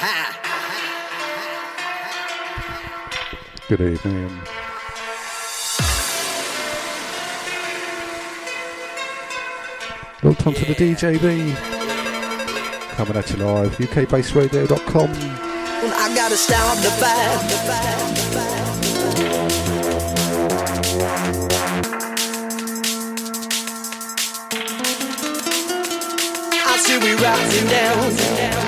Good evening. Logged onto the DJB. Coming at you live, ukbaseradio.com. I gotta stop the fight. I see we rising down.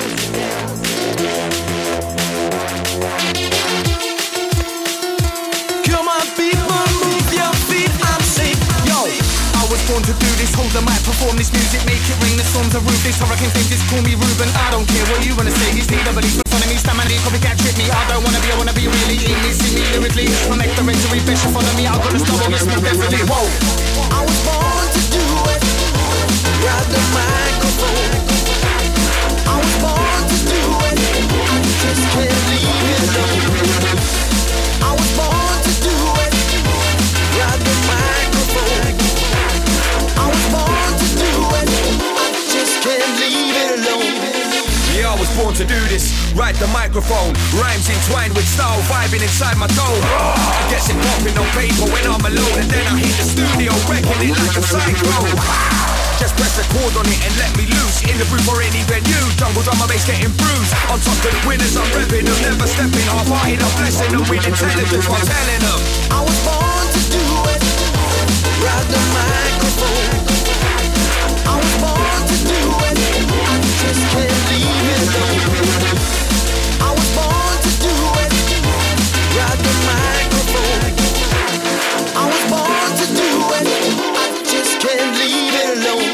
Come on, people, move your feet. I'm sick. Yo, I was born to do this. Hold the mic, perform this music, make it rain. The storms are ruthless. Hurricane flames, just call me Ruben. I don't care what you wanna say. He's the belief in front of me. Stamina, copycat, trick me. I don't wanna be. I wanna be really in me. See me lyrically. I make the rhetoric best. Follow me. I'm gonna stop on this move definitely. Whoa. I was born to do it. Grab the microphone. I was born to do it. I just can't leave it alone. I was born to do it. Grab the microphone. I was born to do it. I just can't leave it alone. Yeah, I was born to do this. Ride the microphone. Rhymes entwined with style, vibing inside my dome. I guess it popping on paper when I'm alone, and then I hit the studio, wrecking it like a cyclone. Just press record on it and let me loose. In the booth or any venue, jungle drama bass getting bruised. On top of the winners, I'm repping them, never stepping half-hearted. I'm blessing them with intelligence while telling them I was born to do it. Grab the microphone. I was born to do it. I just can't leave it alone. I was born to do it. Grab the microphone. I was born to do it. I just can't leave it alone.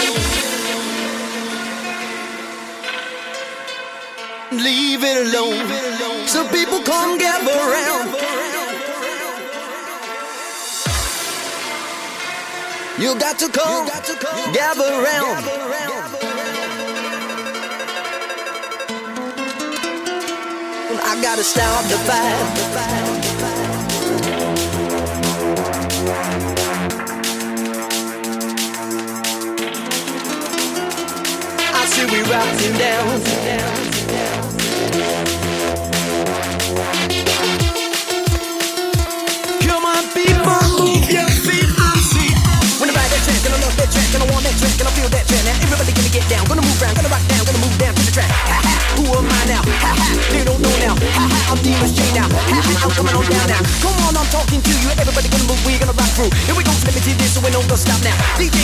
Leave it alone. So people come gather around. You got to come, gather around. I gotta stop the fight. I see we rising down. Come on, people, move your feet. I see. When I ride that track, gonna love that track, gonna want that track, gonna feel that track. Now everybody gonna get down, gonna move around, gonna rock down, gonna move down to the track. Ha ha, who am I now? Ha ha, they don't know now. Ha ha, I'm Demon's J now. Ha ha, I'm coming on down now. Come on, I'm talking to you. Everybody gonna move, we're gonna rock through. Here we go, let me do this, so we don't go stop now. DJ,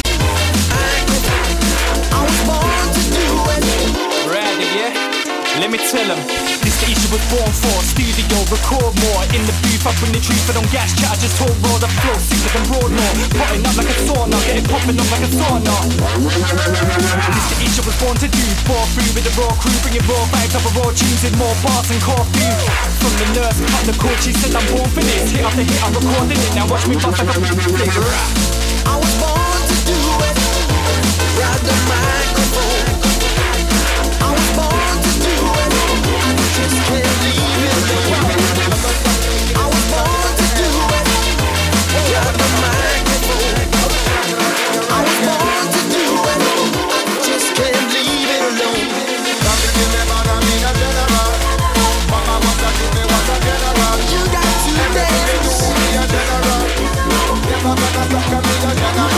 I was born to do it. Ready, yeah? Let me tell them. This the issue was born for. Studio, record more. In the booth, up in the truth, but on gas chat, I just talk raw. The flow, sicker than Broadmoor. Potting up like a sauna, getting popping up like a sauna. This the issue was born to do. Bore through with the raw crew, bringing raw vibes up a raw tunes with more bars and coffee. From the nurse, cut the cord, she said I'm born for this. Hit after hit, I'm recording it. Now watch me bust like a big rap. I was born to do it. Grab the microphone. I was born to do it. I just can't leave it alone. I was born to do it. Grab the microphone. I was born to do it. I just can't leave it alone. You got to dance. Never gonna stop me a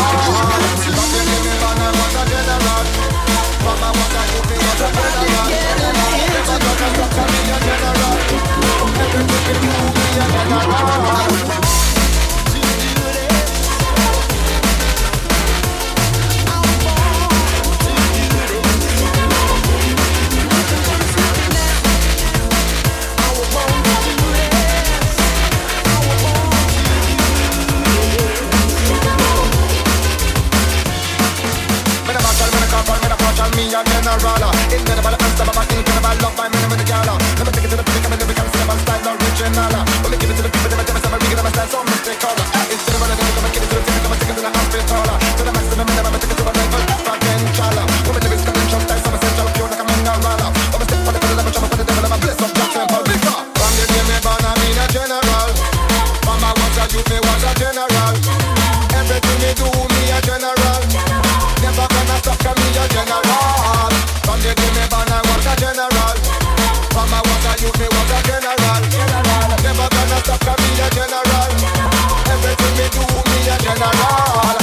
general. Mama was a give me a general. Never gonna stop me a general. Everything you do me a general. Me a general, incredible answer, but incredible love by me with the gala. Let me take it to the people, come and we can see my style original. Let me give it to the people, them a summer, we give them a style so mystical. Instead of running, come and give it to the people, come and take it to the hospital. To the maximum, never take it to a level, potential. Women live in Scotland, some style, some essential, pure like a mineral. Over step for the devil, I'm for the devil, I'm a bliss of Jack Temple. From the day me born, I mean a general. Mama was a youth, me was a general. Everything me do, me a general. Never gonna stop me a general. From the day me born I was a general. youth, me was a general. Never gonna stop, 'cause me a general. Everything me do, me a general.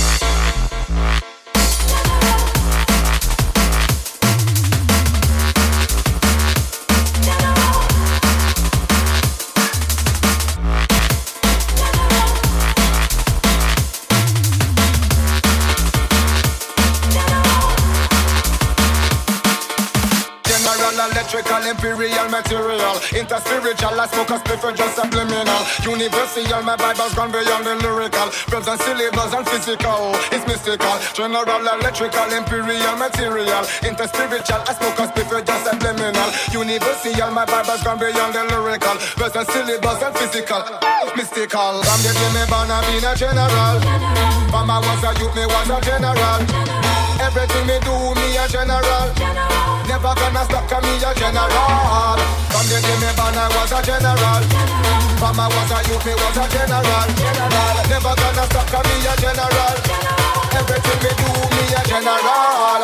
Electrical, imperial, material, interspiritual, I smoke a spliff for just subliminal. Universal, my Bible's gone beyond the lyrical. Verbs and syllables and physical, it's mystical. General, electrical, imperial, material, interspiritual, I smoke a spliff for just subliminal. Universal, my Bible's gone beyond the lyrical. Verbs and syllables and physical, mystical. From the day me born, I been a general. From I was a youth, me was a general. Everything me do, me a general. Never gonna stop, 'cause me a general. From the day me born, I was a general. From I was a youth, me was a general. Never gonna stop, 'cause me a general. Everything me do, me a general.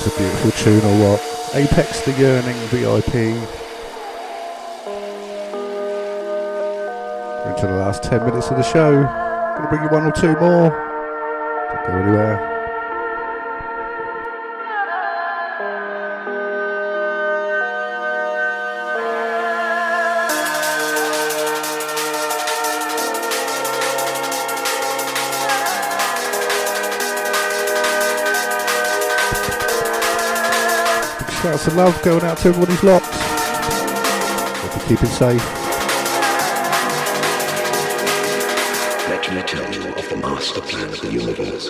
It's a beautiful tune or what? Apex the Yearning VIP. We're into the last 10 minutes of the show. Gonna bring you one or two more. Don't go anywhere. Shouts of love going out to everyone who's locked. Hope you're keeping safe. Let me tell you of the master plan of the universe.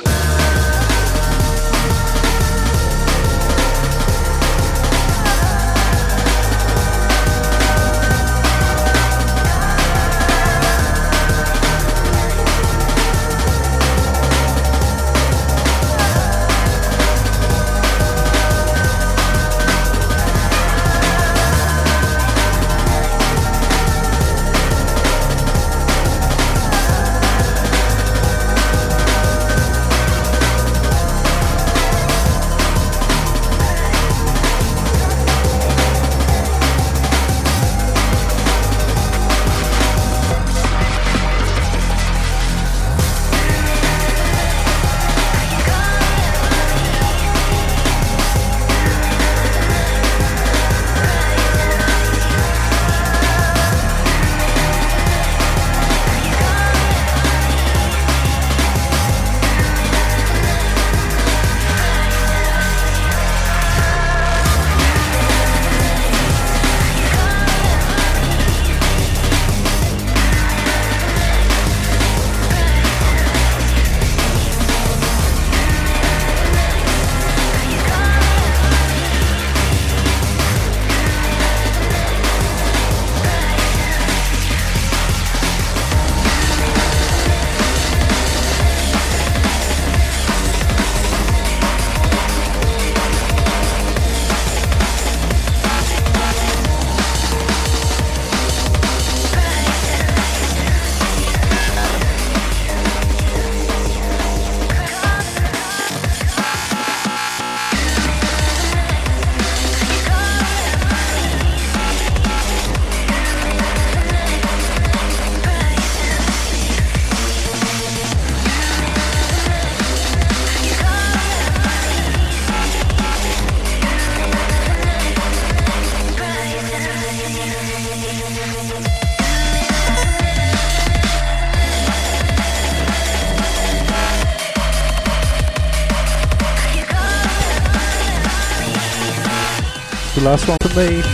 The last one from me.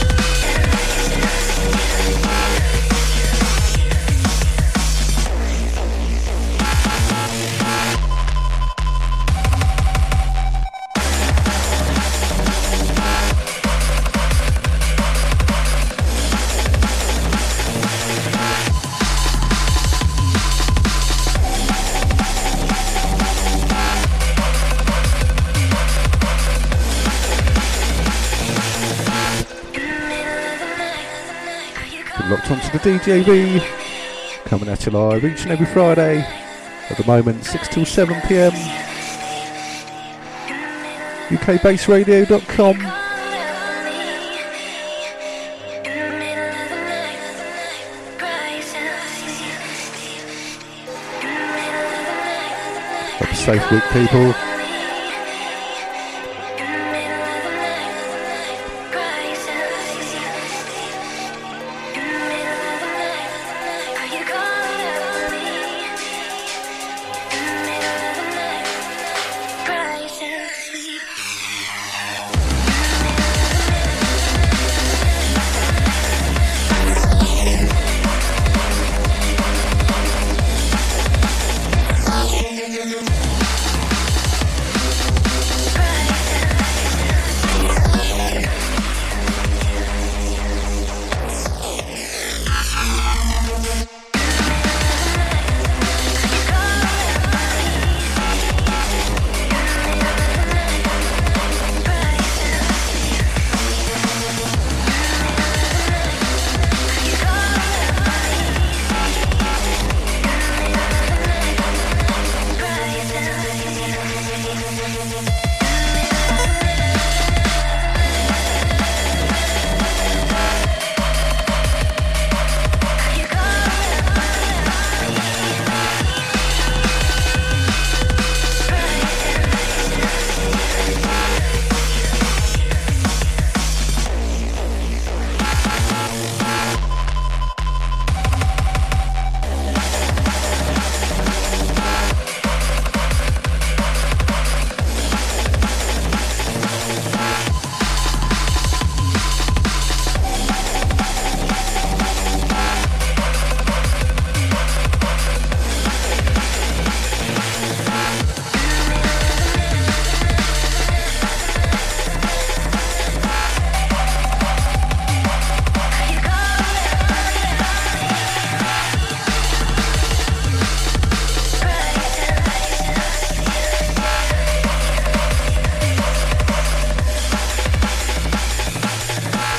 Locked onto the DJB, coming at you live each and every Friday, at the moment 6 till 7 PM, ukbaseradio.com. Have a safe week, people.